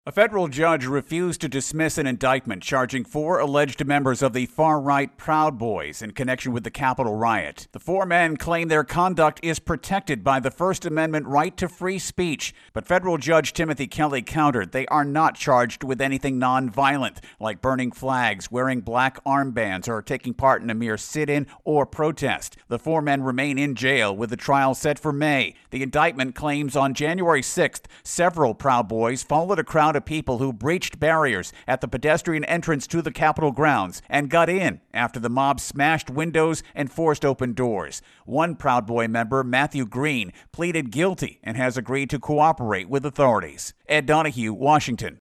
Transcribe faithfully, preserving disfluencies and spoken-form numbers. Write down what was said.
A federal judge refused to dismiss an indictment charging four alleged members of the far-right Proud Boys in connection with the Capitol riot. The four men claim their conduct is protected by the First Amendment right to free speech, but federal judge Timothy Kelly countered they are not charged with anything non-violent, like burning flags, wearing black armbands, or taking part in a mere sit-in or protest. The four men remain in jail with the trial set for May. The indictment claims on January sixth, several Proud Boys followed a crowd of people who breached barriers at the pedestrian entrance to the Capitol grounds and got in after the mob smashed windows and forced open doors. One Proud Boy member, Matthew Green, pleaded guilty and has agreed to cooperate with authorities. Ed Donahue, Washington.